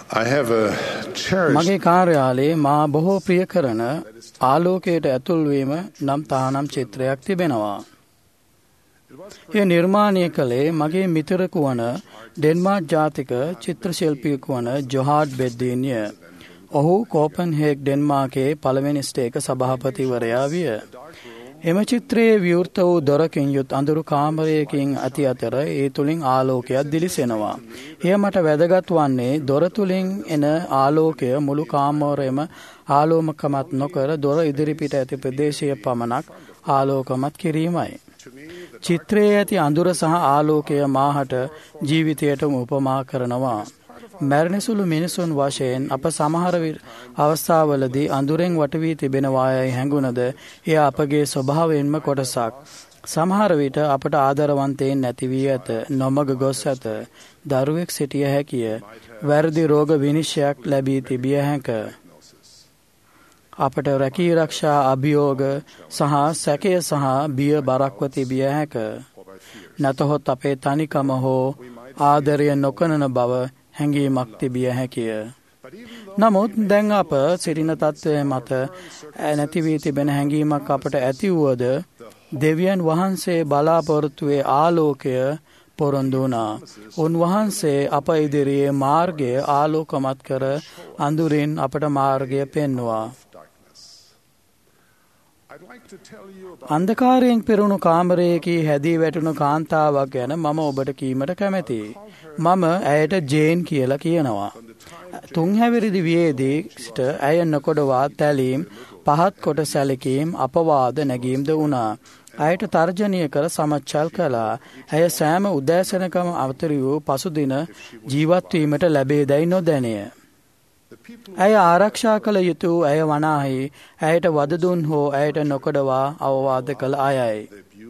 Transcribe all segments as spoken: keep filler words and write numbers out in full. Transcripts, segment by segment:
I have a cherished මගේ කාර්යාලයේ මා බොහෝ ප්‍රිය කරන ආලෝකයට ඇතුල් වීම නම් තහනම් චිත්‍රයක් තිබෙනවා. ඒ නිර්මාණය කළේ මගේ මිතුරෙකු වන ඩෙන්මාර්ක් ජාතික චිත්‍ර ශිල්පියෙකු වන ජොහාඩ් බෙද්දීන්ය. ඔහු කෝපන්හේග් ඩෙන්මාර්කයේ පළවෙනි ස්ටේක සභාපතිවරයා විය. එම චිත්‍රයේ විවෘත වූ දොරකින් යුත් අඳුරු කාමරයකින් ඇති අතර ඒ තුලින් ආලෝකයක් දිලිසෙනවා. එය මට වැදගත් වන්නේ දොර තුලින් එන ආලෝකය මුළු කාමරයම ආලෝකමත් නොකර දොර ඉදිරිපිට ඇති ප්‍රදේශය පමණක් ආලෝකමත් කිරීමයි. චිත්‍රයේ ඇති අඳුර සහ ආලෝකය මාහට ජීවිතයටම උපමා කරනවා. මරණසුළු මිනිසුන් වශයෙන් අප සමහර අවස්ථාවලදී අඳුරෙන් වට වී තිබෙනවායයි හැඟුණද එය අපගේ ස්වභාවයෙන්ම කොටසක්. සමහර විට අපට ආදරවන්තයින් නැති වී ඇත, නොමග ගොස් ඇත, දරුවෙක් සිටිය හැකිය, වැරදි රෝග විනිශ්චයක් ලැබී තිබිය හැක. අපට රැකී රක්ෂා අභියෝග සහ සැකය සහ බිය බරක්ව තිබිය හැක. නැතහොත් අපේ තනිකම හෝ ආදරය නොකරන බව හැඟීමක් තිබිය හැකිය. නමුත් දැන් අප සිටින තත්ත්වය මත නැති වී තිබෙන හැඟීමක් අපට ඇති වුවද දෙවියන් වහන්සේ බලාපොරොත්තුවේ ආලෝකය පොරොන්දු වුණා. උන්වහන්සේ අප ඉදිරියේ මාර්ගය ආලෝකමත් කර අඳුරින් අපට මාර්ගය පෙන්වුවා. අන්ධකාරයෙන් පිරුණු කාමරයකී හැදී වැටුණු කාන්තාවක් ගැන මම ඔබට කීමට කැමැතියි. මම ඇයට ජේන් කියලා කියනවා. තුන්හැවිරිදි වියේදී සිට ඇය නොකොඩවා තැලීම්, පහත් කොට සැලකීම්, අපවාද නැගීම්ද වුණා. ඇයට තර්ජනය කර සමච්චල් කළා. ඇය සෑම උදෑසනකම අවතර වූ පසුදින ජීවත්වීමට ලැබේදැයි නොදැනය. ඇය ආරක්ෂා කළ යුතු ඇය වනාහි ඇයට වදදුන් හෝ ඇයට නොකඩවා අවවාද කළ අයයි.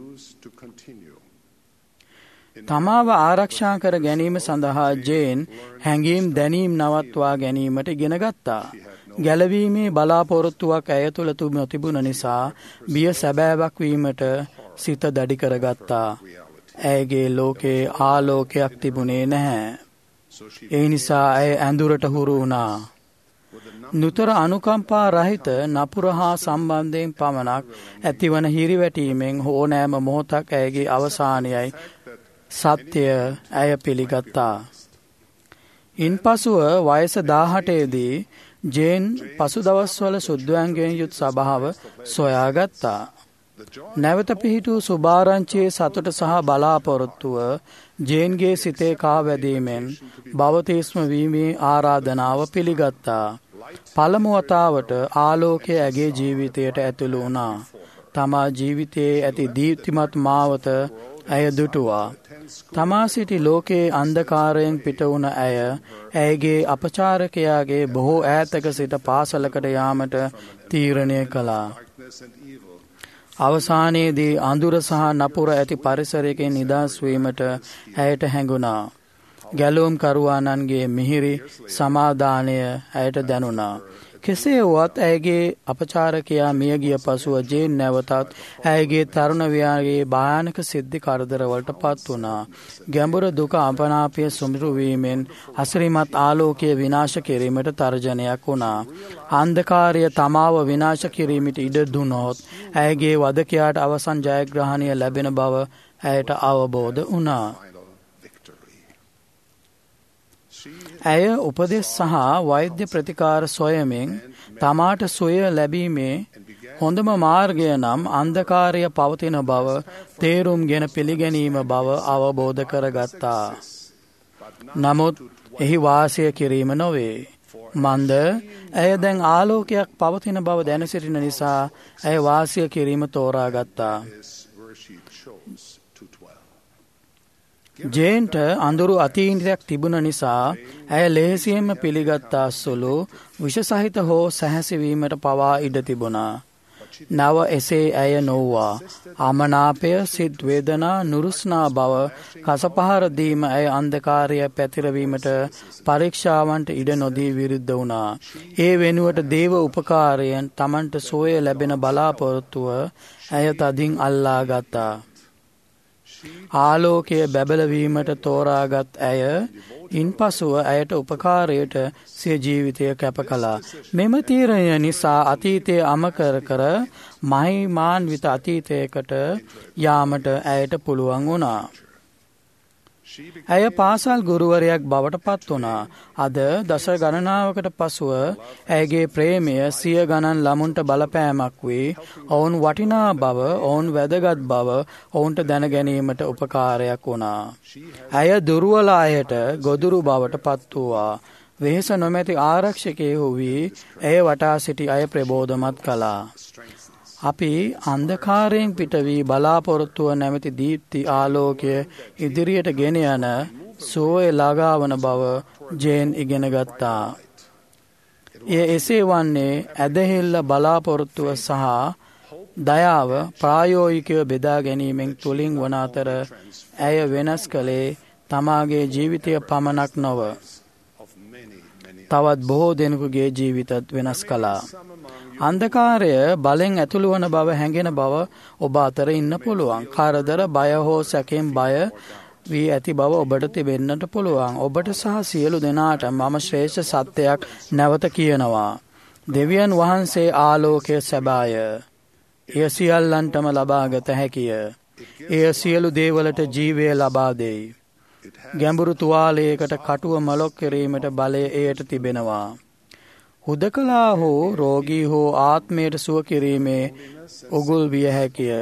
තමාව ආරක්ෂා කර ගැනීම සඳහා ජේන් හැඟීම් දැනීම් නවත්වා ගැනීමට ඉගෙන ගත්තා. ගැලවීමේ බලාපොරොත්තුවක් ඇය තුළ නොතිබුණ නිසා බිය සැබෑවක් වීමට සිත දැඩි කරගත්තා. ඇයගේ ලෝකේ ආලෝකයක් තිබුණේ නැහැ. ඒ නිසා ඇය ඇඳුරට හුරු වුණා. නුතර අනුකම්පා රහිත නපුර හා සම්බන්ධයෙන් පමණක් ඇතිවන හිරිවැටීමෙන් ඕනෑම මොහොතක් ඇයගේ අවසානයයි සත්‍යය ඇය පිළිගත්තා. ඉන්පසුව වයස දාහටේදී ජේන් පසු දවස්වල සුද්දයන්ගෙන් යුත් සභාව සොයාගත්තා. නැවත පිහිටූ සුභාරංචියේ සතුට සහ බලාපොරොත්තුව ජේන්ගේ සිතේ කාවැදීමෙන් බවතිස්ම වීමේ ආරාධනාව පිළිගත්තා. පළමු වතාවට ආලෝකය ඇගේ ජීවිතයට ඇතුළු වුණා. තමා ජීවිතයේ ඇති දීප්තිමත් මාවත ඇය දුටුවා. තමා සිටි ලෝකයේ අන්ධකාරයෙන් පිට වුණ ඇය ඇයගේ අපචාරකයාගේ බොහෝ ඈතක සිට පාසලකට යාමට තීරණය කළා. අවසානයේදී අඳුර සහ නපුර ඇති පරිසරයකින් නිදහස් වීමට ඇයට හැඟුණා. ගැලවුම් කරුවානන්ගේ මිහිරි සමාදානය ඇයට දැනුණා. කෙසේ වුවත් ඇයගේ අපචාරකයා මිය ගිය පසුව ජේන් නැවතත් ඇයගේ තරුණ වියාගේ භයානක සිද්ධි කරදරවලට පත් වුණා. ගැඹුර දුක අපනාපය සුමිරු වීමෙන් අසිරිමත් ආලෝකය විනාශ කිරීමට තර්ජනයක් වුණා. අන්ධකාරය තමාව විනාශ කිරීමට ඉඩ දුනොත් ඇයගේ වදකයාට අවසන් ජයග්‍රහණය ලැබෙන බව ඇයට අවබෝධ වුණා. ඇය උපදෙස් සහ වෛද්‍ය ප්‍රතිකාර සොයමින් තමාට සුවය ලැබීමේ හොඳම මාර්ගය නම් අන්ධකාරය පවතින බව තේරුම්ගෙන පිළිගැනීම බව අවබෝධ කරගත්තා. නමුත් එහි වාසය කිරීම නොවේ. මන්ද ඇය දැන් ආලෝකයක් පවතින බව දැන සිටින නිසා ඇය වාසය කිරීම තෝරාගත්තා. ජේන්ට අඳුරු අතීන්ද්‍රයක් තිබුණ නිසා ඇය ලෙහෙසියෙන්ම පිළිගත්තා සුළු විෂසහිත හෝ සැහැසිවීමට පවා ඉඩ තිබුණා. නව එසේ ඇය නොව්වා. අමනාපය, සිත් වේදනා, නුරුස්නා බව, කසපහර දීම ඇය අන්ධකාරය පැතිරවීමට පරීක්ෂාවන්ට ඉඩ නොදී විරුද්ධ වුණා. ඒ වෙනුවට දේව උපකාරයෙන් තමන්ට සෝය ලැබෙන බලාපොරොත්තුව ඇය තදින් අල්ලා ගත්තා. ආලෝකය බැබලවීමට තෝරාගත් ඇය ඉන්පසුව ඇයට උපකාරයට සිය ජීවිතය කැප කළා. මෙම තීරණය නිසා අතීතයේ අමකර කර මහිමාන්විත අතීතයකට යාමට ඇයට පුළුවන් වුණා. ඇය පාසල් ගුරුවරයෙක් බවට පත් වුණා. අද දස ගණනාවකට පසුව ඇයගේ ප්‍රේමය සිය ගණන් ළමුන්ට බලපෑමක් වී ඔවුන් වටිනා බව, ඔවුන් වැදගත් බව ඔවුන්ට දැන ගැනීමට උපකාරයක් වුණා. ඇය දුර්වල අයට ගොදුරු බවට පත් වූවා. වෙහෙස නොමැති ආරක්ෂකයෙකු වී ඇය වටා සිටි අය ප්‍රබෝධමත් කළා. අපි අන්ධකාරයෙන් පිට වී බලාපොරොත්තුව නැමැති දීප්ති ආලෝකය ඉදිරියට ගෙන යන සෝය ළඟාවන බව ජේන් ඉගෙන ගත්තා. එය එසේ වන්නේ ඇදහිල්ල, බලාපොරොත්තුව සහ දයාව ප්‍රායෝගිකව බෙදා ගැනීමෙන් තුලින් වන අතර ඇය වෙනස් කළේ තමාගේ ජීවිතය පමණක් නොව තවත් බොහෝ දෙනෙකුගේ ජීවිතත් වෙනස් කළා. අන්ධකාරය බලෙන් ඇතුළු වන බව හැඟෙන බව ඔබ අතර ඉන්න පුළුවන්. කරදර, බය හෝ සැකෙන් බය වී ඇති බව ඔබට තිබෙන්නට පුළුවන්. ඔබට සහ සියලු දෙනාට මම ශ්‍රේෂ්ඨ සත්‍යයක් නැවත කියනවා. දෙවියන් වහන්සේ ආලෝකය සැබෑය. එය සියල්ලන්ටම ලබාගත හැකිය. එය සියලු දේවලට ජීවය ලබා දෙයි. ගැඹුරු තුවාලයකට කටුව මලොක් කිරීමට බලය එයට තිබෙනවා. හුදකලා හෝ රෝගී හෝ ආත්මයට සුව කිරීමේ උගුල් විය හැකිය.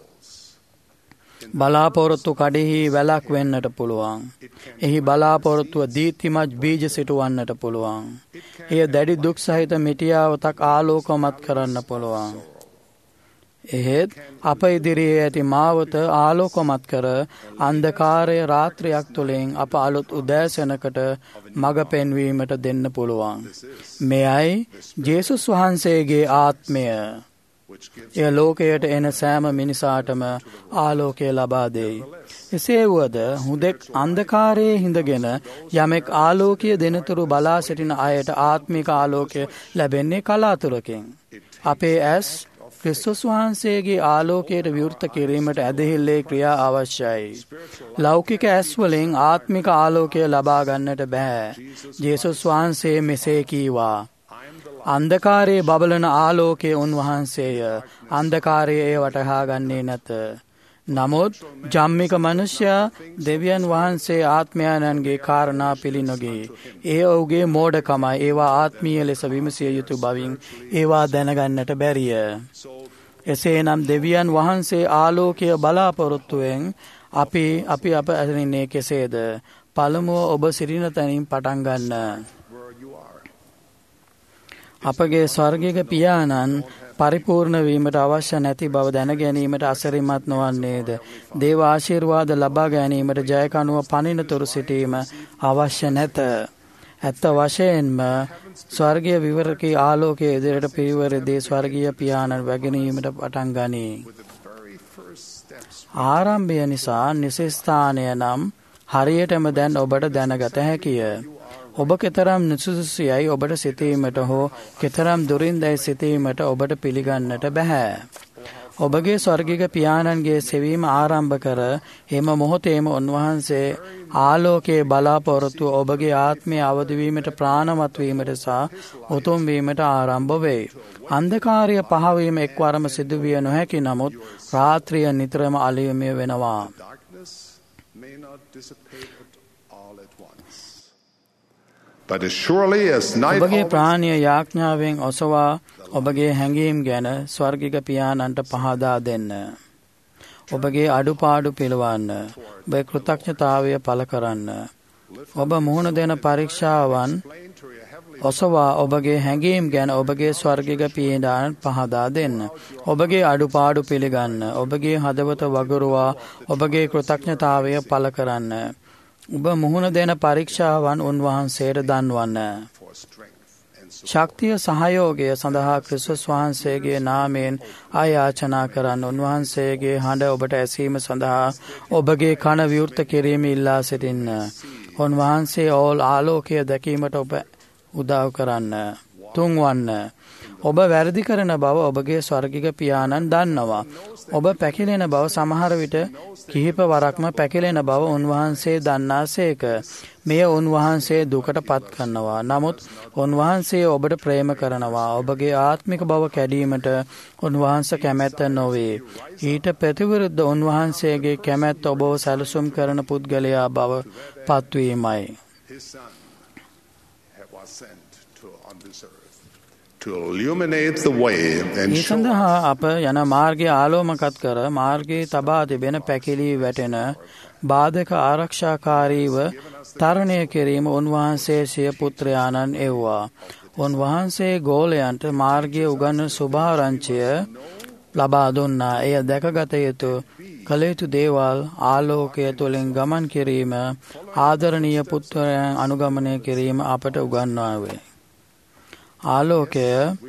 බලාපොරොත්තු කඩෙහි වැලක් වෙන්නට පුළුවන්. එහි බලාපොරොත්තුව දීප්තිමත් බීජ සිටුවන්නට පුළුවන්. එය දැඩි දුක් සහිත මිටියාවතක් ආලෝකමත් කරන්න පුළුවන්. එහෙත් අප ඉදිරියේ ඇති මාවත ආලෝකමත් කර අන්ධකාරය රාත්‍රියක් තුළින් අප අලුත් උදෑසනකට මඟ පෙන්වීමට දෙන්න පුළුවන්. මෙයයි ජේසුස් වහන්සේගේ ආත්මය. එය ලෝකයට එන සෑම මිනිසාටම ආලෝකය ලබා දෙයි. එසේ වුවද හුදෙක් අන්ධකාරයේ හිඳගෙන යමෙක් ආලෝකය දෙනතුරු බලා සිටින අයට ආත්මික ආලෝකය ලැබෙන්නේ කලාතුරකින්. අපේ ඇස් ක්‍රිස්තුස් වහන්සේගේ ආලෝකයට විවෘත කිරීමට ඇදහිල්ලේ ක්‍රියා අවශ්‍යයි. ලෞකික ඇස් වලින් ආත්මික ආලෝකය ලබා ගන්නට බෑ. ජේසුස් වහන්සේ මෙසේ කීවා. අන්ධකාරයේ බබලන ආලෝකය උන්වහන්සේය. අන්ධකාරයේ එය වටහා ගන්නේ නැත. නමුත් ජම්මික මනුෂ්‍යයා දෙවියන් වහන්සේ ආත්මයන්ගේ කාරණා පිළිනොගේ. ඒ ඔහුගේ මෝඩකමයි. ඒවා ආත්මීය ලෙස විමසිය යුතු බවින් ඒවා දැනගන්නට බැරිය. එසේනම් දෙවියන් වහන්සේ ආලෝකය බලාපොරොත්තුවෙන් අපි අපි අප ඇතිනේ කෙසේද? පළමුව ඔබ සිටින තැනින් පටන් ගන්න. අපගේ ස්වර්ගික පියාණන් පරිපූර්ණ වීමට අවශ්‍ය නැති බව දැන ගැනීමට අසරිමත් නොවන්නේද? දේව ආශිර්වාද ලබා ගැනීමට ජයකනුව පනිනතුරු සිටීම අවශ්‍ය නැත. ඇත්ත වශයෙන්ම ස්වර්ගීය විවරකී ආලෝකයේ ඉදිරියට පිරිවරදී ස්වර්ගීය පියාණන් වැගෙනීමට පටන් ගනී. ආරම්භය නිසා නිසස්ථානය නම් හරියටම දැන් ඔබට දැනගත හැකිය. ඔබ කෙතරම් නුසුසුසියයි ඔබට සිතීමට හෝ කෙතරම් දුරින්දයි සිතීමට ඔබට පිළිගන්නට බැහැ. ඔබගේ ස්වර්ගික පියාණන්ගේ සෙවීම ආරම්භ කර එම මොහොතේම උන්වහන්සේ ආලෝකයේ බලාපොරොත්තුව ඔබගේ ආත්මය අවදිවීමට, ප්‍රාණවත් වීමට සහ උතුම් වීමට ආරම්භ වේ. අන්ධකාරය පහවීම එක්වරම සිදුවිය නොහැකි නමුත් රාත්‍රිය නිතරම අලුයමය වෙනවා. ඔබගේ ප්‍රාණය යාඥාවෙන් ඔසවා ඔබගේ හැඟීම් ගැන ස්වර්ගික පියාණන්ට පහදා දෙන්න. ඔබගේ අඩුපාඩු පිළවන්න. ඔබේ කෘතඥතාවය පළ කරන්න. ඔබ මුහුණ දෙන පරීක්ෂාවන් ඔසවා ඔබගේ හැඟීම් ගැන ඔබගේ ස්වර්ගික පියාණන්ට පහදා දෙන්න. ඔබගේ අඩුපාඩු පිළිගන්න. ඔබගේ හදවත වගුරුවා ඔබගේ කෘතඥතාවය පළ කරන්න. ඔබ මුහුණ දෙන පරීක්ෂාවන් උන්වහන්සේට දන්වන්න. ශක්තිය සහයෝගය සඳහා ක්‍රිස්තුස් වහන්සේගේ නාමයෙන් ආයාචනා කරන්න. උන්වහන්සේගේ හඬ ඔබට ඇසීම සඳහා ඔබගේ කන විවෘත කිරීම ඉල්ලා සිටින්න. උන්වහන්සේ ඕල් ආලෝකය දැකීමට ඔබ උදව් කරන්න. තුන්වන්න. ඔබ වැරදි කරන බව ඔබගේ ස්වර්ගික පියාණන් දන්නවා. ඔබ පැකිලෙන බව සමහර විට කිහිප වරක්ම පැකිලෙන බව උන්වහන්සේ දන්නාසේක. මෙය උන්වහන්සේ දුකට පත් කරනවා. නමුත් උන්වහන්සේ ඔබට ප්‍රේම කරනවා. ඔබගේ ආත්මික බව කැඩීමට උන්වහන්සේ කැමැත්ත නොවේ. ඊට ප්‍රතිවිරුද්ධ උන්වහන්සේගේ කැමැත්ත ඔබව සැලසුම් කරන පුද්ගලයා බව පත්වීමයි. ඒ සඳහා අප යන මාර්ගය ආලෝමකත් කර මාර්ගයේ තබා තිබෙන පැකිලී වැටෙන බාධක ආරක්ෂාකාරීව තරණය කිරීම උන්වහන්සේ සිය පුත්‍රයාණන් එව්වා. උන්වහන්සේ ගෝලයන්ට මාර්ගය උගන්වන සුභාරංචිය ලබා දුන්නා. එය දැකගත යුතු කළ යුතු දේවල් ආලෝකය තුළින් ගමන් කිරීම ආදරණීය පුත්‍රයන් අනුගමනය කිරීම අපට උගන්වා වේ. ආලෝකය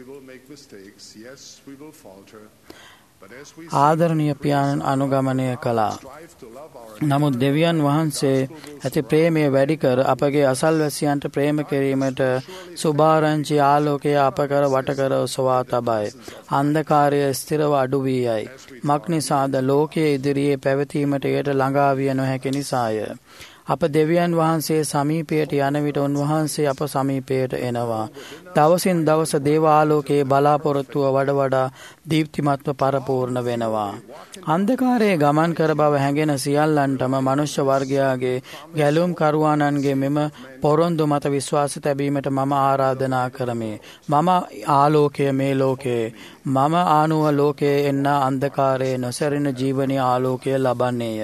ආදරණීය පියාණන් අනුගමනය කළා. නමුත් දෙවියන් වහන්සේ ඇති ප්‍රේමය වැඩි කර අපගේ අසල්වැසියන්ට ප්‍රේම කිරීමට සුභාරංචි ආලෝකය අප කර වට කර ඔසවා තබයි. අන්ධකාරය ස්ථිරව අඩු වී යයි. මක් නිසාද ලෝකයේ ඉදිරියේ පැවතීමට එයට ළඟා විය නොහැකි නිසාය. අප දෙවියන් වහන්සේ සමීපයට යන විට උන්වහන්සේ අප සමීපයට එනවා. දවසින් දවස දේවාලෝකයේ බලාපොරොත්තුව වඩ වඩා දීප්තිමත්ව පරපූර්ණ වෙනවා. අන්ධකාරයේ ගමන් කර බව හැඟෙන සියල්ලන්ටම මනුෂ්‍ය වර්ගයාගේ ගැලුම් කරුවාණන්ගේ මෙම පොරොන්දු මත විශ්වාස තැබීමට මම ආරාධනා කරමි. මම ආලෝකය මේ ලෝකයේ. මම ආනුව ලෝකයේ එන්න අන්ධකාරයේ නොසැරෙන ජීවනීය ආලෝකය ලබන්නේය.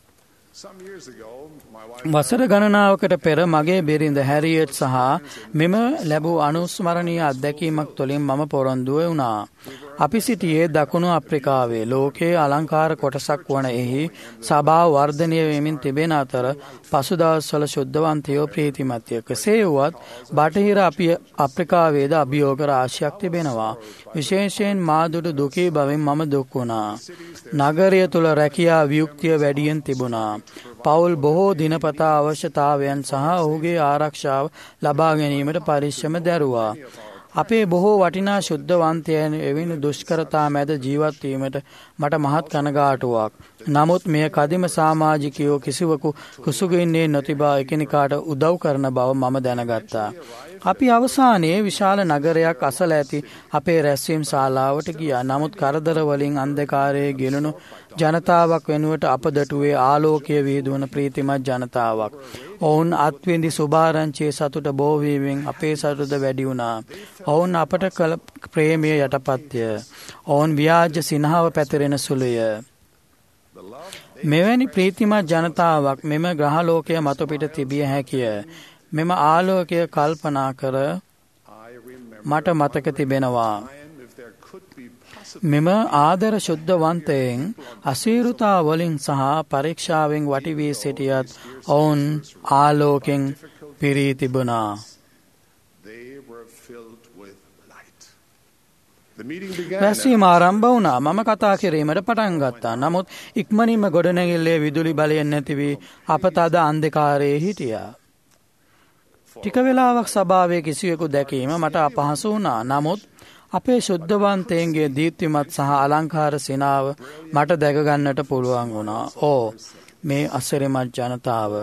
වසර ගණනාවකට පෙර මගේ බිරිඳ හැරියට් සහ මෙම ලැබූ අනුස්මරණීය අත්දැකීමක් තුළින් මම පොරොන්දු වුණා. අපි සිටියේ දකුණු අප්‍රිකාවේ. ලෝකයේ අලංකාර කොටසක් වන එහි සභාව වර්ධනය වෙමින් තිබෙන අතර පසුදවස්වල ශුද්ධවන්තයෝ ප්‍රීතිමත්ය. කෙසේ වුවත් බටහිර අප්‍රිකාවේද අභියෝග රාශියක් තිබෙනවා. විශේෂයෙන් මා දුටු දුකී බවින් මම දුක් වුණා. නගරය තුළ රැකියා වියුක්තිය වැඩියෙන් තිබුණා. පවුල් බොහෝ දිනපතා අවශ්‍යතාවයන් සහ ඔහුගේ ආරක්ෂාව ලබා ගැනීමට පරිශ්‍රම දැරුවා. අපේ බොහෝ වටිනා ශුද්ධවන්තයන් එවැනි දුෂ්කරතා මැද ජීවත් වීමට මට මහත් කනගාටුවක්. නමුත් මෙය කදිම සමාජිකයෝ කිසිවකු කුසුගින්නේ නොතිබා එකිනෙකාට උදව් කරන බව මම දැනගත්තා. අපි අවසානයේ විශාල නගරයක් අසල ඇති අපේ රැස්වීම් ශාලාවට ගියා. නමුත් කරදර වලින් අන්ධකාරයේ ගිලුණු ජනතාවක් වෙනුවට අප දටුවේ ආලෝකය විහිදුවන ප්‍රීතිමත් ජනතාවක්. ඔවුන් අත්විඳි සුභාරංචියේ සතුට බෝ වීමෙන් අපේ සතුට වැඩි වුණා. ඔවුන් අපට කළ ප්‍රේමය යටපත්ය. ඔවුන් ව්‍යාජ සිනහව පැතිරෙන සුළුය. මෙවැනි ප්‍රීතිමත් ජනතාවක් මෙම ග්‍රහලෝකය මතු පිට තිබිය හැකිය. මෙම ආලෝකය කල්පනා කර මට මතක තිබෙනවා. මෙම ආදර ශුද්ධවන්තයෙන් අසීරුතා වලින් සහ පරීක්ෂාවෙන් වටි වී සිටියත් ඔවුන් ආලෝකෙන් පිරී තිබුණා. රැස්වීම ආරම්භ වුණා. මම කතා කිරීමට පටන් ගත්තා. නමුත් ඉක්මනින්ම ගොඩනැගිල්ලේ විදුලි බලයෙන් නැති වී අප තද අන්ධකාරයේ හිටියා. ටික වෙලාවක් සභාවේ කිසිවෙකු දැකීම මට අපහසු වුණා. නමුත් අපේ ශුද්ධවන්තයන්ගේ දීප්තිමත් සහ අලංකාර සිනාව මට දැක ගන්නට පුළුවන් වුණා. ඕ මේ අසිරිමත් ජනතාව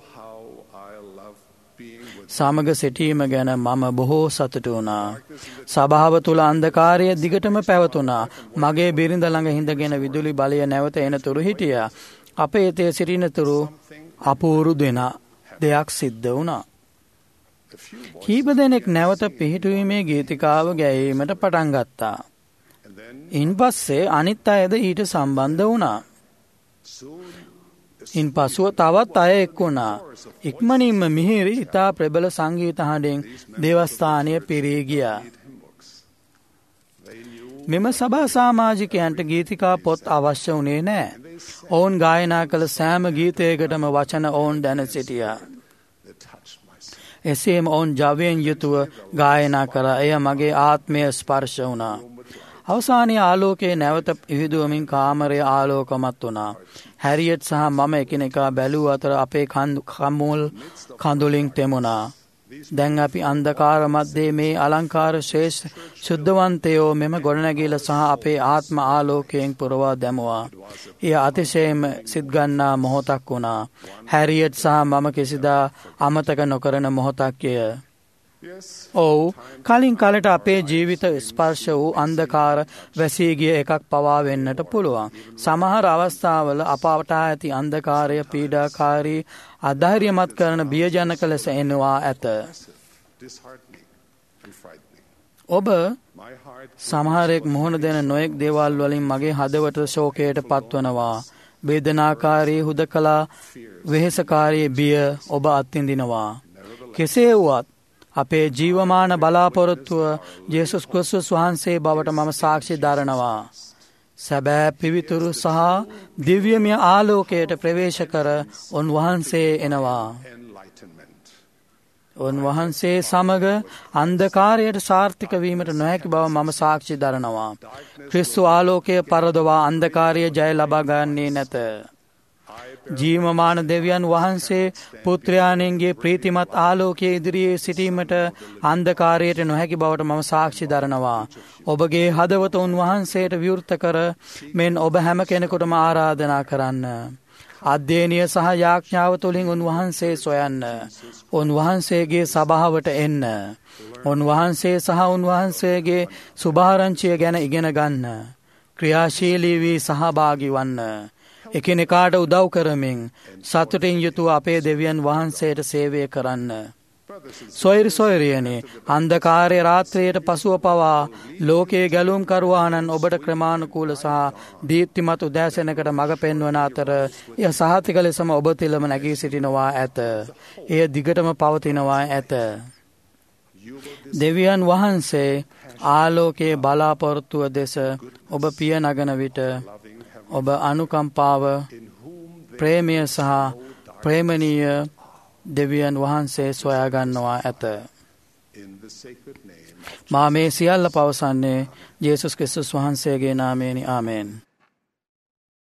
සමග සිටීම ගැන මම බොහෝ සතුටු වුණා. සභාව තුල අන්ධකාරය දිගටම පැවතුණා. මගේ බිරිඳ ළඟ හිඳගෙන විදුලි බලය නැවත එනතුරු හිටියා. අපේ එතේ සිටිනතුරු අපූරු දෙන දෙයක් සිද්ධ වුණා. කීප දෙනෙක් නැවත පිහිටුවීමේ ගීතිකාව ගැයීමට පටන් ගත්තා. ඉන්පස්සේ අනිත් අයද ඊට සම්බන්ධ වුණා. ඉන් පසුව තවත් අය එක් වුණා. ඉක්මනින්ම මිහිරි ඉතා ප්‍රබල සංගීත හඬින් දේවස්ථානය පිරී ගියා. මෙම සභා සමාජිකයන්ට ගීතිකා පොත් අවශ්‍ය වුණේ නැහැ. ඔවුන් ගායනා කළ සෑම ගීතයකටම වචන ඔවුන් දැන සිටියා. එසේම ඔවුන් ජවයෙන් යුතුව ගායනා කළා. එය මගේ ආත්මය ස්පර්ශ වුණා. අවසානයේ ආලෝකයේ නැවත විහිදුවමින් කාමරය ආලෝකමත් වුණා. හැරියට් සහ මම එකිනෙකා බැලූ අතර අපේ කම්මුල් කඳුලින් තෙමුණා. දැන් අපි අන්ධකාර මැද්දේ මේ අලංකාර ශ්‍රේෂ්ඨ සුද්ධවන්තයෝ මෙම ගොඩනැගිල්ල සහ අපේ ආත්ම ආලෝකයෙන් පුරවා දැමුවා. එය අතිශයම සිත්ගන්නා මොහොතක් වුණා. හැරියට් සහ මම කිසිදා අමතක නොකරන මොහොතක්ය. ඔව්, කලින් කලට අපේ ජීවිත ස්පර්ශ වූ අන්ධකාර වැසී ගිය එකක් පවා වෙන්නට පුළුවන්. සමහර අවස්ථාවල අපට ඇති අන්ධකාරය පීඩාකාරී අධෛර්යමත් කරන බියජනක ලෙස එනවා ඇත. ඔබ සමහරෙක් මුහුණ දෙන නොයෙක් දේවල් වලින් මගේ හදවත ශෝකයට පත්වනවා. වේදනාකාරී හුදකලා වෙහෙසකාරී බිය ඔබ අත්විඳිනවා. කෙසේ වුවත් අපේ ජීවමාන බලාපොරොත්තුව ජේසුස් ක්‍රිස්තුස් වහන්සේ බවට මම සාක්ෂි දරනවා. සැබෑ පිවිතුරු සහ දිව්‍යමය ආලෝකයට ප්‍රවේශ කර උන්වහන්සේ එනවා. උන්වහන්සේ සමග අන්ධකාරයට සාර්ථක වීමට නොහැකි බව මම සාක්ෂි දරනවා. ක්‍රිස්තු ආලෝකය පරදවා අන්ධකාරය ජය ලබා ගන්නේ නැත. ජීවමාන දෙවියන් වහන්සේ පුත්‍රයාණන්ගේ ප්‍රීතිමත් ආලෝකයේ ඉදිරියේ සිටීමට අන්ධකාරයට නොහැකි බවට මම සාක්ෂි දරනවා. ඔබගේ හදවත උන්වහන්සේට විවෘත කර මෙන් ඔබ හැම කෙනෙකුටම ආරාධනා කරන්න. අධ්‍යයනය සහ යාඥාව තුළින් උන්වහන්සේ සොයන්න. උන්වහන්සේගේ සභාවට එන්න. උන්වහන්සේ සහ උන්වහන්සේගේ සුභාරංචිය ගැන ඉගෙන ගන්න. ක්‍රියාශීලී වී සහභාගී වන්න. එකිනෙකාට උදව් කරමින් සතුටින් යුතුව අපේ දෙවියන් වහන්සේට සේවය කරන්න. සොයිරි සොයරියනේ, අන්ධකාරයේ රාත්‍රියට පසුව පවා ලෝකයේ ගැලුම් කරුවානන් ඔබට ක්‍රමානුකූල සහ දීප්තිමත් උදෑසනකට මඟ පෙන්වන අතර එය සහතික ලෙසම ඔබ තුළම නැගී සිටිනවා ඇත. එය දිගටම පවතිනවා ඇත. දෙවියන් වහන්සේ ආලෝකයේ බලාපොරොත්තුව දෙස ඔබ පිය නගන විට ඔබ අනුකම්පාව, ප්‍රේමය සහ ප්‍රේමණීය දෙවියන් වහන්සේ සොයාගන්නවා ඇත. මා මේ සියල්ල පවසන්නේ ජේසුස් ක්‍රිස්තුස් වහන්සේගේ නාමයෙනි. ආමේන්.